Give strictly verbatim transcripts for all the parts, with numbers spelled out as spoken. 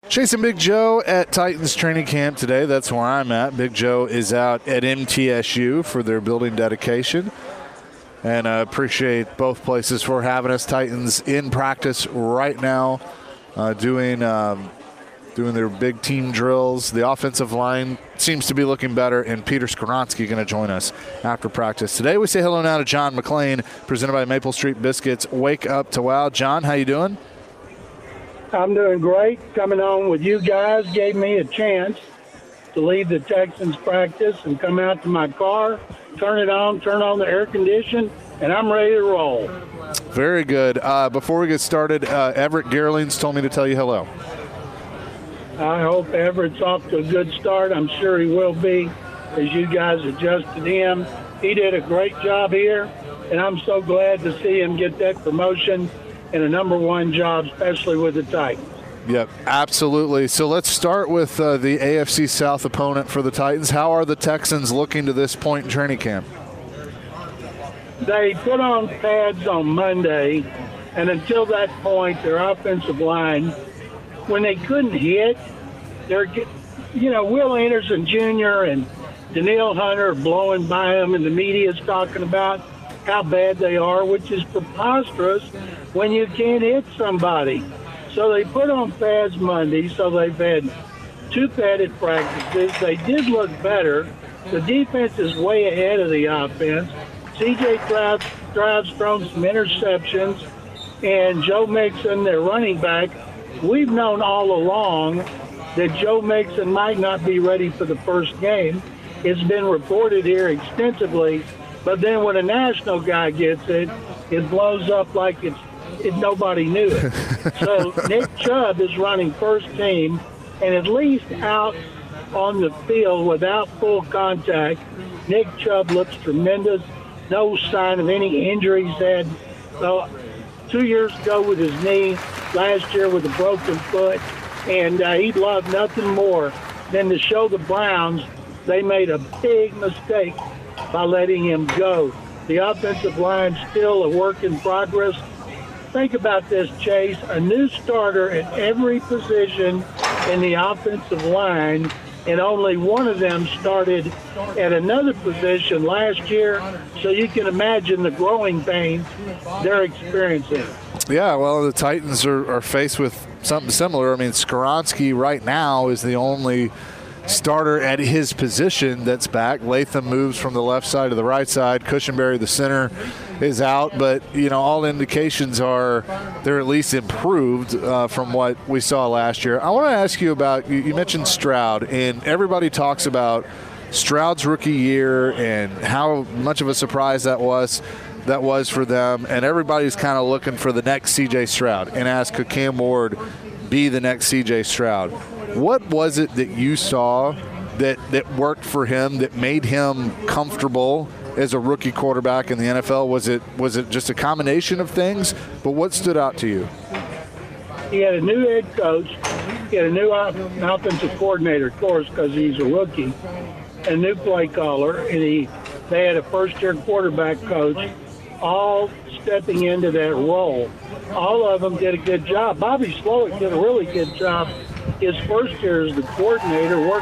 Chasing Big Joe at Titans training camp today. That's where I'm at. Big Joe is out at M T S U for their building dedication. And I uh, appreciate both places for having us. Titans in practice right now, uh, doing um, doing their big team drills. The offensive line seems to be looking better, and Peter Skoronski going to join us after practice. Today we say hello now to John McClain, presented by Maple Street Biscuits. Wake up to wow. John, how you doing? I'm doing great. Coming on with you guys gave me a chance to leave the Texans practice and come out to my car, turn it on, turn on the air condition, and I'm ready to roll. Very good. Uh, before we get started, uh, Everett Gerlings told me to tell you hello. I hope Everett's off to a good start. I'm sure he will be as you guys adjusted him. He did a great job here, and I'm so glad to see him get that promotion and a number one job, especially with the Titans. Yep, absolutely. So let's start with uh, the A F C South opponent for the Titans. How are the Texans looking to this point in training camp? They put on pads on Monday, and until that point, their offensive line, when they couldn't hit, they're, you know, Will Anderson Junior and Danielle Hunter are blowing by them, and the media's talking about how bad they are, which is preposterous when you can't hit somebody. So they put on pads Monday, so they've had two padded practices. They did look better. The defense is way ahead of the offense. C J Stroud, Stroud's thrown some interceptions, and Joe Mixon, their running back, we've known all along that Joe Mixon might not be ready for the first game. It's been reported here extensively. But then when a national guy gets it, it blows up like it's it, nobody knew it. So Nick Chubb is running first team, and at least out on the field without full contact, Nick Chubb looks tremendous. No sign of any injuries. Had well, two years ago with his knee, last year with a broken foot, and uh, he'd love nothing more than to show the Browns they made a big mistake by letting him go. The offensive line still a work in progress. Think about this, Chase. A new starter at every position in the offensive line, and only one of them started at another position last year. So you can imagine the growing pains they're experiencing. Yeah, well, the Titans are, are faced with something similar. I mean, Skoronski right now is the only starter at his position that's back. Latham moves from the left side to the right side. Cushenberry, the center, is out. But, you know, all indications are they're at least improved uh, from what we saw last year. I want to ask you about, you, you mentioned Stroud, and everybody talks about Stroud's rookie year and how much of a surprise that was that was for them. And everybody's kind of looking for the next C J Stroud and ask, could Cam Ward be the next C J Stroud? What was it that you saw that, that worked for him, that made him comfortable as a rookie quarterback in the N F L? Was it was it just a combination of things? But what stood out to you? He had a new head coach. He had a new offensive coordinator, of course, because he's a rookie, a new play caller, and he they had a first-year quarterback coach, all stepping into that role. All of them did a good job. Bobby Slowick did a really good job his first year as the coordinator, worked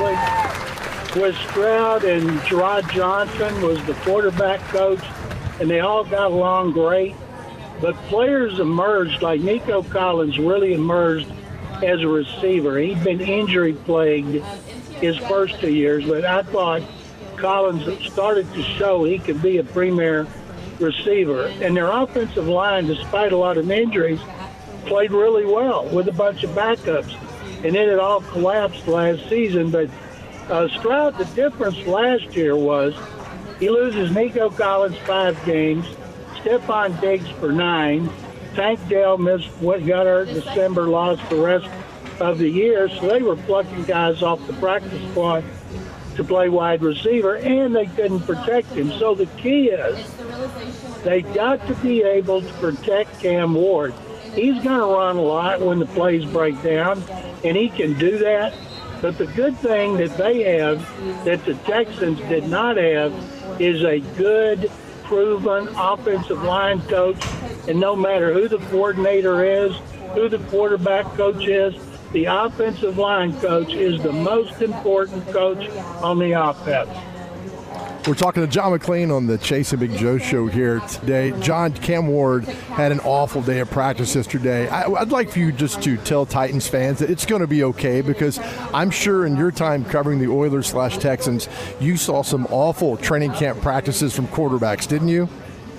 closely with Stroud, and Gerard Johnson was the quarterback coach, and they all got along great. But players emerged, like Nico Collins really emerged as a receiver. He'd been injury-plagued his first two years, but I thought Collins started to show he could be a premier receiver. And their offensive line, despite a lot of injuries, played really well with a bunch of backups. And then it all collapsed last season. But uh, Stroud, the difference last year was he loses Nico Collins five games, Stephon Diggs for nine, Tank Dell missed what got hurt in December, lost the rest of the year. So they were plucking guys off the practice squad to play wide receiver, and they couldn't protect him. So the key is they got to be able to protect Cam Ward. He's going to run a lot when the plays break down, and he can do that. But the good thing that they have that the Texans did not have is a good, proven offensive line coach. And no matter who the coordinator is, who the quarterback coach is, the offensive line coach is the most important coach on the offense. We're talking to John McClain on the Chase and Big Joe show here today. John, Cam Ward had an awful day of practice yesterday. I, I'd like for you just to tell Titans fans that it's going to be okay, because I'm sure in your time covering the Oilers slash Texans, you saw some awful training camp practices from quarterbacks, didn't you?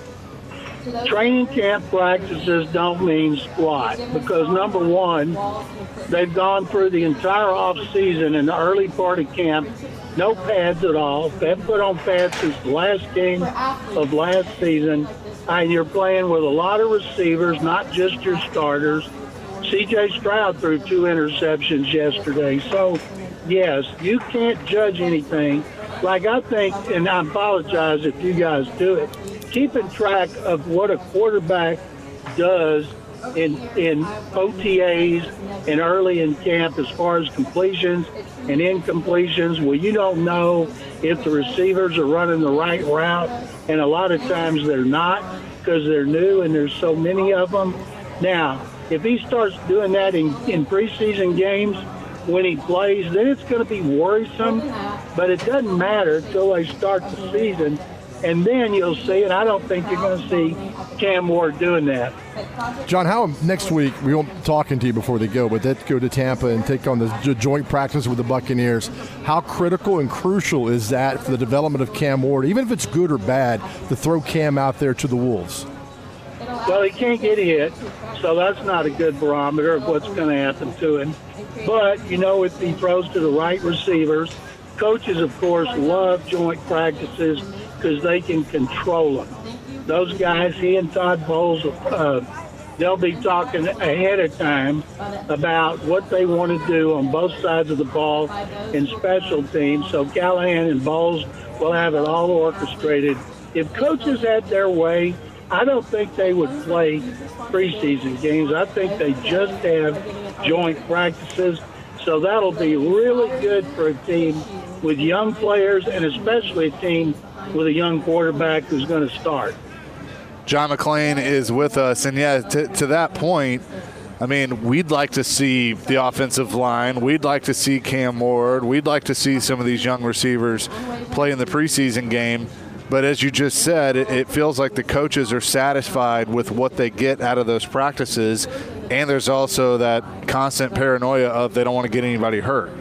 Training camp practices don't mean squat because, number one, they've gone through the entire off season in the early part of camp, no pads at all. They haven't put on pads since the last game of last season, and you're playing with a lot of receivers, not just your starters. C J Stroud threw two interceptions yesterday. So, yes, you can't judge anything. Like I think, and I apologize if you guys do it, keeping track of what a quarterback does in in O T As and early in camp as far as completions and incompletions, well, you don't know if the receivers are running the right route, and a lot of times they're not because they're new and there's so many of them. Now, if he starts doing that in, in preseason games when he plays, then it's going to be worrisome, but it doesn't matter until they start the season. And then you'll see, and I don't think you're going to see Cam Ward doing that. John, how next week, we won't be talking to you before they go, but they go to Tampa and take on the joint practice with the Buccaneers. How critical and crucial is that for the development of Cam Ward, even if it's good or bad, to throw Cam out there to the Wolves? Well, he can't get hit, so that's not a good barometer of what's going to happen to him. But, you know, if he throws to the right receivers, coaches, of course, love joint practices because they can control them. Those guys, he and Todd Bowles, uh, they'll be talking ahead of time about what they want to do on both sides of the ball in special teams. So Callahan and Bowles will have it all orchestrated. If coaches had their way, I don't think they would play preseason games. I think they just have joint practices. So that'll be really good for a team with young players, and especially a team with a young quarterback who's going to start. John McClain is with us, and yeah, to, to that point, I mean, we'd like to see the offensive line. We'd like to see Cam Ward. We'd like to see some of these young receivers play in the preseason game. But as you just said, it, it feels like the coaches are satisfied with what they get out of those practices, and there's also that constant paranoia of they don't want to get anybody hurt.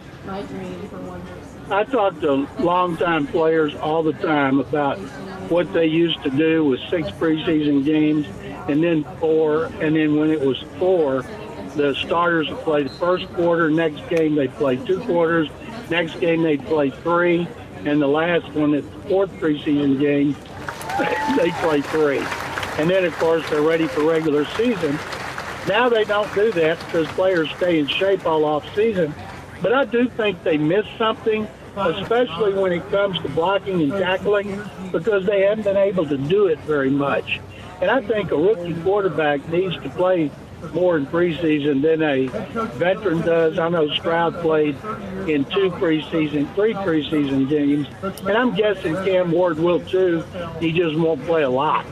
I talk to longtime players all the time about what they used to do with six preseason games and then four, and then when it was four, the starters would play the first quarter, next game they'd play two quarters, next game they'd play three, and the last one, at the fourth preseason game, they'd play three. And then, of course, they're ready for regular season. Now they don't do that because players stay in shape all off season. But I do think they miss something, especially when it comes to blocking and tackling, because they haven't been able to do it very much. And I think a rookie quarterback needs to play more in preseason than a veteran does. I know Stroud played in two preseason, three preseason games, and I'm guessing Cam Ward will too. He just won't play a lot.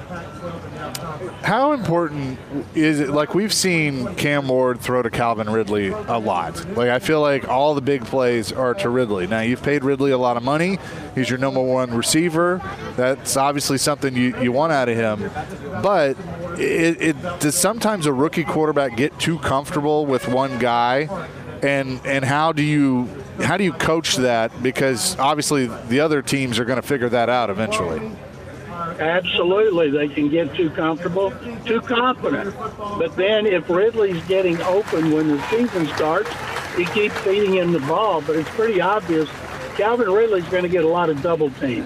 How important is it? Like, we've seen Cam Ward throw to Calvin Ridley a lot. Like, I feel like all the big plays are to Ridley. Now, you've paid Ridley a lot of money. He's your number one receiver. That's obviously something you, you want out of him. But it, it does sometimes a rookie quarterback get too comfortable with one guy? And and how do you how do you coach that? Because obviously the other teams are going to figure that out eventually. Absolutely. They can get too comfortable, too confident. But then if Ridley's getting open when the season starts, you keep feeding him the ball. But it's pretty obvious Calvin Ridley's going to get a lot of double teams.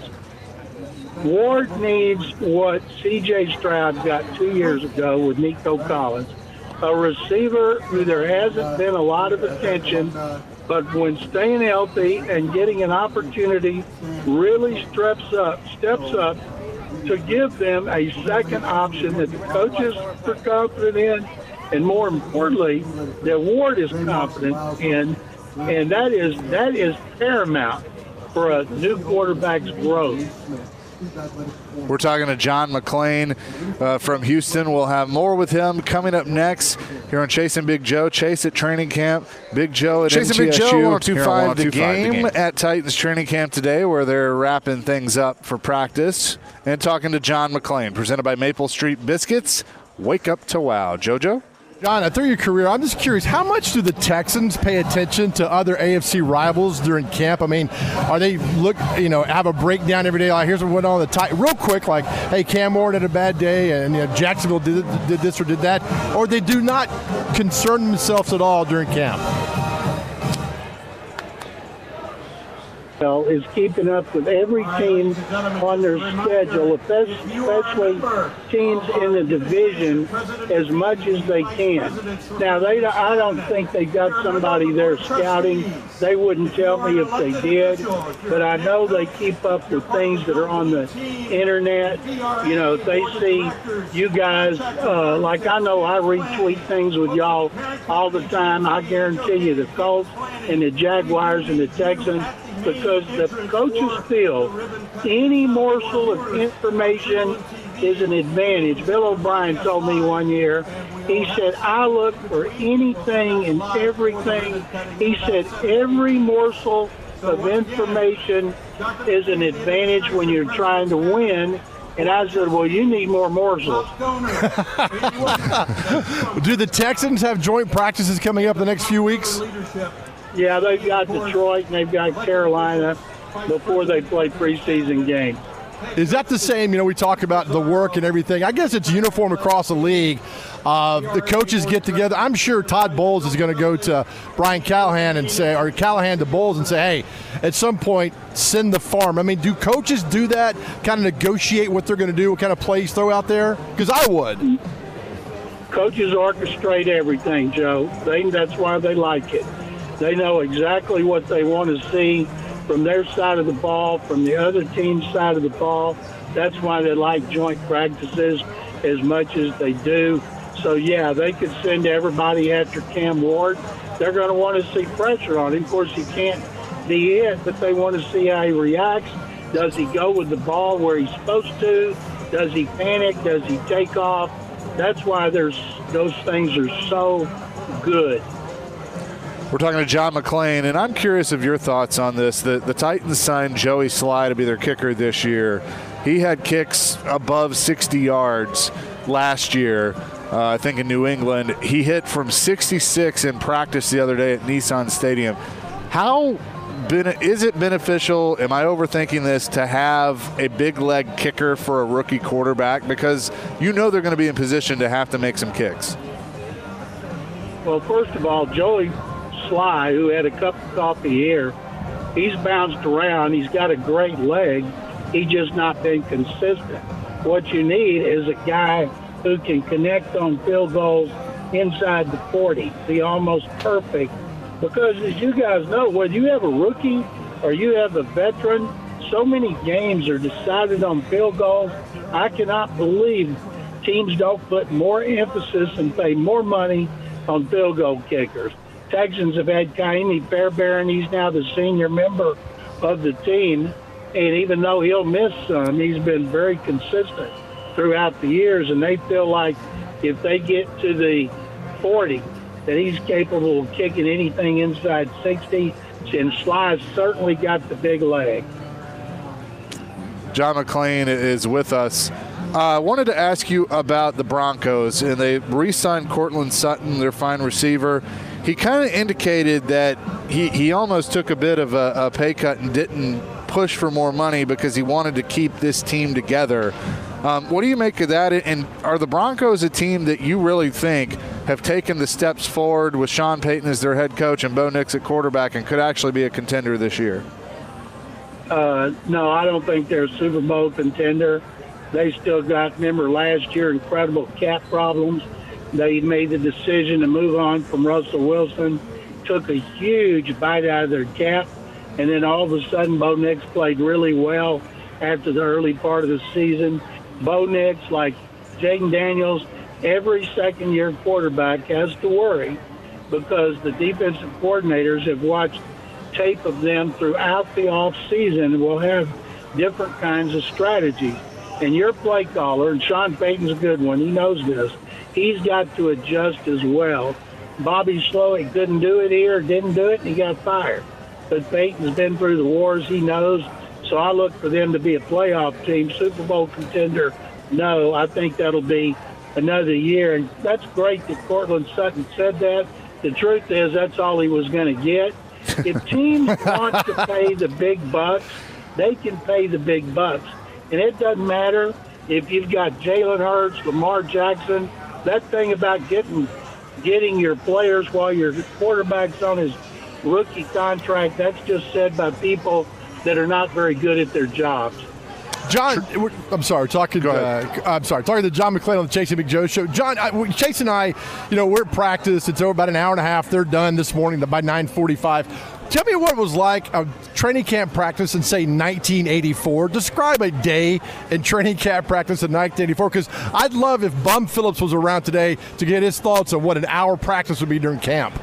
Ward needs what C J Stroud got two years ago with Nico Collins, a receiver who there hasn't been a lot of attention, but when staying healthy and getting an opportunity really steps up, steps up to give them a second option that the coaches are confident in, and more importantly, that Ward is confident in, and that is that is paramount for a new quarterback's growth. We're talking to John McClain uh, from Houston. We'll have more with him coming up next here on Chase and Big Joe. Chase at training camp, Big Joe at Chase M T S U. and Big Joe, one one oh two point five the, the game game at Titans training camp today, where they're wrapping things up for practice. And talking to John McClain, presented by Maple Street Biscuits. Wake up to wow. JoJo? John, through your career, I'm just curious, how much do the Texans pay attention to other A F C rivals during camp? I mean, are they look, you know, have a breakdown every day? Like, here's what went on the Titans, real quick, like, hey, Cam Ward had a bad day, and you know, Jacksonville did did this or did that, or they do not concern themselves at all during camp? Is keeping up with every team on their schedule, especially teams in the division, as much as they can. Now, they I don't think they got somebody there scouting. They wouldn't tell me if they did, but I know they keep up with things that are on the internet. You know, they see you guys, uh, like I know I retweet things with y'all all the time. I guarantee you the Colts and the Jaguars and the Texans, because the coaches feel any morsel of information is an advantage. Bill O'Brien told me one year, he said, I look for anything and everything. He said, every morsel of information is an advantage when you're trying to win. And I said, well, you need more morsels. Do the Texans have joint practices coming up the next few weeks? Yeah, they've got Detroit and they've got Carolina before they play preseason games. Is that the same? You know, we talk about the work and everything. I guess it's uniform across the league. Uh, the coaches get together. I'm sure Todd Bowles is going to go to Brian Callahan and say, or Callahan to Bowles and say, hey, at some point, send the farm. I mean, do coaches do that, kind of negotiate what they're going to do, what kind of plays throw out there? Because I would. Coaches orchestrate everything, Joe. They, that's why they like it. They know exactly what they want to see from their side of the ball, from the other team's side of the ball. That's why they like joint practices as much as they do. So, yeah, they could send everybody after Cam Ward. They're going to want to see pressure on him. Of course, he can't be it, but they want to see how he reacts. Does he go with the ball where he's supposed to? Does he panic? Does he take off? That's why there's those things are so good. We're talking to John McClain, and I'm curious of your thoughts on this. The, the Titans signed Joey Sly to be their kicker this year. He had kicks above sixty yards last year, uh, I think in New England. He hit from sixty-six in practice the other day at Nissan Stadium. How bene- is it beneficial, am I overthinking this, to have a big leg kicker for a rookie quarterback? Because you know they're going to be in position to have to make some kicks. Well, first of all, Joey Sly, who had a cup of coffee here, he's bounced around. He's got a great leg. He's just not been consistent. What you need is a guy who can connect on field goals inside the forty, be almost perfect. Because as you guys know, whether you have a rookie or you have a veteran, so many games are decided on field goals. I cannot believe teams don't put more emphasis and pay more money on field goal kickers. Texans have had Kaimi Fairbairn. He's now the senior member of the team. And even though he'll miss some, he's been very consistent throughout the years. And they feel like if they get to the forty, that he's capable of kicking anything inside sixty. And Sly's certainly got the big leg. John McClain is with us. I uh, wanted to ask you about the Broncos, and they re-signed Cortland Sutton, their fine receiver. He kind of indicated that he, he almost took a bit of a, a pay cut and didn't push for more money because he wanted to keep this team together. Um, what do you make of that? And are the Broncos a team that you really think have taken the steps forward with Sean Payton as their head coach and Bo Nix at quarterback and could actually be a contender this year? Uh, no, I don't think they're a Super Bowl contender. They still got, remember last year, incredible cap problems. They made the decision to move on from Russell Wilson, took a huge bite out of their cap, and then all of a sudden Bo Nix played really well after the early part of the season. Bo Nix, like Jaden Daniels, every second-year quarterback has to worry because the defensive coordinators have watched tape of them throughout the offseason and will have different kinds of strategies. And your play caller, and Sean Payton's a good one, he knows this, he's got to adjust as well. Bobby Slowick couldn't do it here, didn't do it, and he got fired. But Payton's been through the wars, he knows. So I look for them to be a playoff team, Super Bowl contender. No, I think that'll be another year. And that's great that Cortland Sutton said that. The truth is that's all he was going to get. If teams want to pay the big bucks, they can pay the big bucks. And it doesn't matter if you've got Jalen Hurts, Lamar Jackson. That thing about getting getting your players while your quarterback's on his rookie contract, that's just said by people that are not very good at their jobs. John, I'm sorry, talking. Uh, I'm sorry, talking to John McClain on the Chase and Big Joe show. John, I, Chase and I, you know, we're at practice. It's over about an hour and a half. They're done this morning by nine forty-five. Tell me what it was like a training camp practice in, say, nineteen eighty-four. Describe a day in training camp practice in nineteen eighty-four, because I'd love if Bum Phillips was around today to get his thoughts on what an hour practice would be during camp.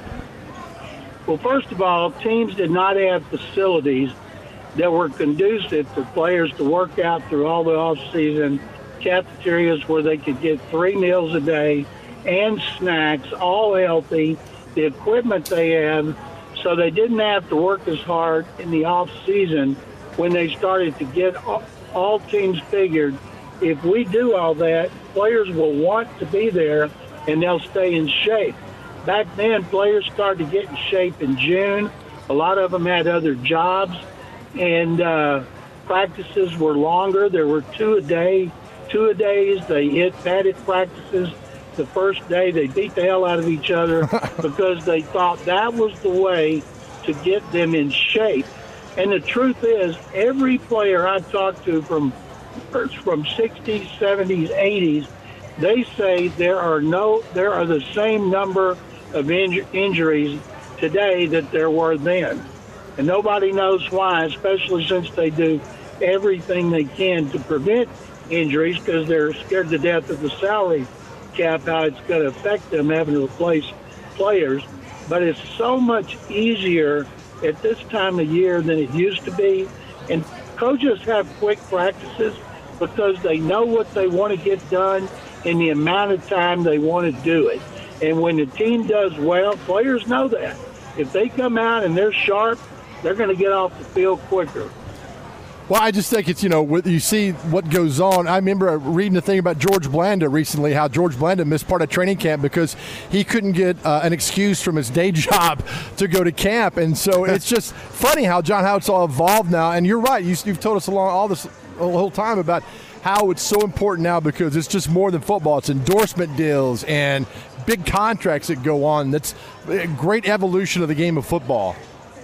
Well, first of all, teams did not have facilities that were conducive for players to work out through all the off-season, cafeterias where they could get three meals a day and snacks, all healthy, the equipment they have, so they didn't have to work as hard in the off-season when they started to get all, all teams figured. If we do all that, players will want to be there and they'll stay in shape. Back then, players started to get in shape in June. A lot of them had other jobs. And uh, practices were longer. There were two a day, two a days. They hit padded practices. The first day they beat the hell out of each other because they thought that was the way to get them in shape. And the truth is, every player I talked to from from sixties, seventies, eighties, they say there are no, there are the same number of inj- injuries today that there were then. And nobody knows why, especially since they do everything they can to prevent injuries because they're scared to death of the salary cap, how it's going to affect them having to replace players. But it's so much easier at this time of year than it used to be. And coaches have quick practices because they know what they want to get done in the amount of time they want to do it. And when the team does well, players know that. If they come out and they're sharp, they're going to get off the field quicker. Well, I just think it's, you know, you see what goes on. I remember reading a thing about George Blanda recently, how George Blanda missed part of training camp because he couldn't get uh, an excuse from his day job to go to camp. And so it's just funny how, John, how it's all evolved now. And you're right. You, you've told us along all this the whole time about how it's so important now because it's just more than football. It's endorsement deals and big contracts that go on. That's a great evolution of the game of football.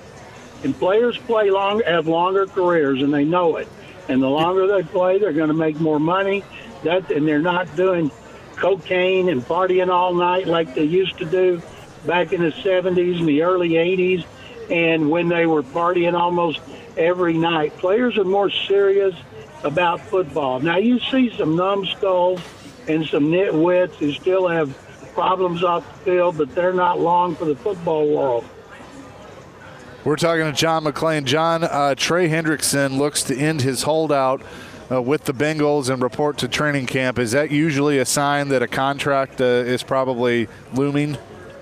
And players play long, have longer careers, and they know it. And the longer they play, they're going to make more money. That, and they're not doing cocaine and partying all night like they used to do back in the seventies and the early eighties, and when they were partying almost every night. Players are more serious about football. Now, you see some numbskulls and some nitwits who still have problems off the field, but they're not long for the football world. We're talking to John McClain. John, uh, Trey Hendrickson looks to end his holdout uh, with the Bengals and report to training camp. Is that usually a sign that a contract uh, is probably looming?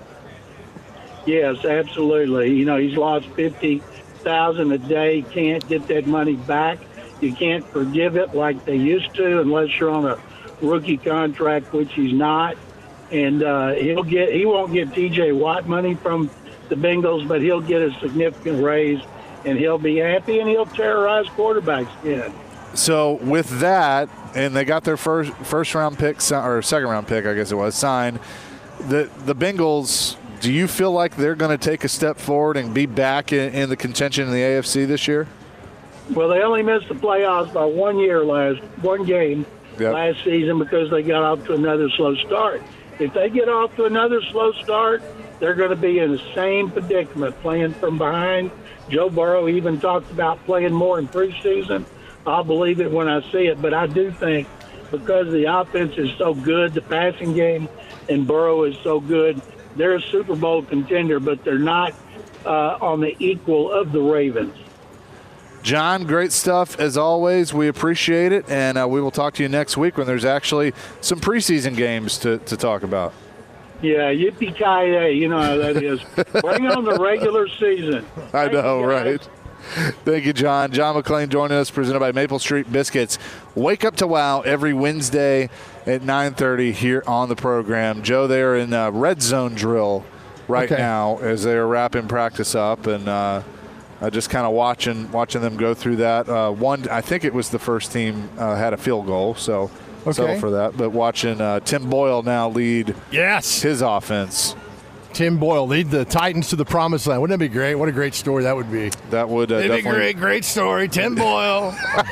Yes, absolutely. You know, he's lost fifty thousand dollars a day. Can't get that money back. You can't forgive it like they used to unless you're on a rookie contract, which he's not. And uh, he'll get he won't get T J Watt money from the Bengals, but he'll get a significant raise, and he'll be happy, and he'll terrorize quarterbacks again. So with that, and they got their first first round pick or second round pick, I guess it was, signed. The the Bengals, do you feel like they're going to take a step forward and be back in, in the contention in the A F C this year? Well, they only missed the playoffs by one year last one game yep. last season because they got off to another slow start. If they get off to another slow start, they're going to be in the same predicament, playing from behind. Joe Burrow even talked about playing more in preseason. I'll believe it when I see it, but I do think because the offense is so good, the passing game, and Burrow is so good, they're a Super Bowl contender, but they're not uh, on the equal of the Ravens. John, great stuff as always. We appreciate it, and uh, we will talk to you next week when there's actually some preseason games to, to talk about. Yeah, yippee-ki-yay, you know how that is. Bring on the regular season. I Thank know, you, guys. right? Thank you, John. John McClain joining us, presented by Maple Street Biscuits. Wake up to wow every Wednesday at nine thirty here on the program. Joe, they are in uh, red zone drill right okay. now as they are wrapping practice up, and uh, uh, just kind of watching watching them go through that. Uh, one, I think it was the first team uh, had a field goal, so okay. settle for that. But watching uh, Tim Boyle now lead yes. his offense. Tim Boyle lead the Titans to the promised land. Wouldn't that be great? What a great story that would be. That would uh, It'd definitely be great, great story. Tim Boyle.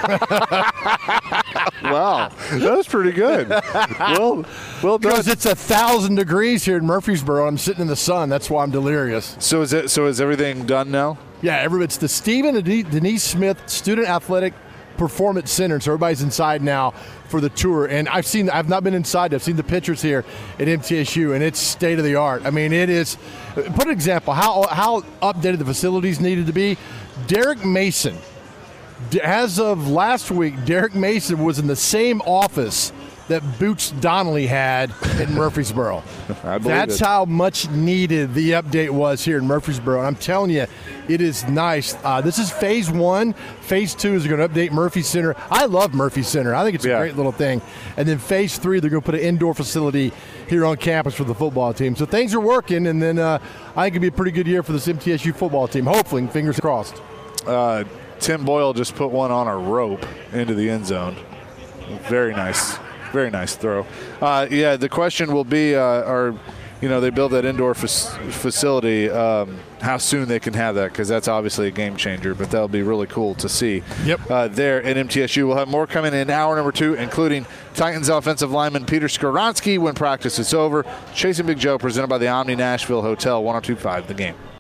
Wow, that was pretty good. well, well done. Because it's a thousand degrees here in Murfreesboro. I'm sitting in the sun. That's why I'm delirious. So is it? So is everything done now? Yeah, every, it's the Stephen and Denise Smith Student Athletic Performance Center. So everybody's inside now for the tour. And I've seen, I've not been inside. I've seen the pictures here at M T S U, and it's state of the art. I mean, it is. Put an example how how updated the facilities needed to be. Derek Mason, as of last week, Derek Mason was in the same office that Boots Donnelly had in Murfreesboro. I believe That's it. how much needed the update was here in Murfreesboro. And I'm telling you, it is nice. Uh, this is phase one. Phase two is going to update Murphy Center. I love Murphy Center. I think it's a Yeah. great little thing. And then phase three, they're going to put an indoor facility here on campus for the football team. So things are working, and then uh, I think it'll be a pretty good year for this M T S U football team. Hopefully, fingers crossed. Uh, Tim Boyle just put one on a rope into the end zone. Very nice. Very nice throw. Uh, yeah, the question will be, uh, are, you know, they build that indoor f- facility, um, how soon they can have that, because that's obviously a game changer, but that'll be really cool to see. Yep. Uh, there at M T S U. We'll have more coming in hour number two, including Titans offensive lineman Peter Skoronsky when practice is over. Chasing Big Joe, presented by the Omni Nashville Hotel, one oh two point five The Game.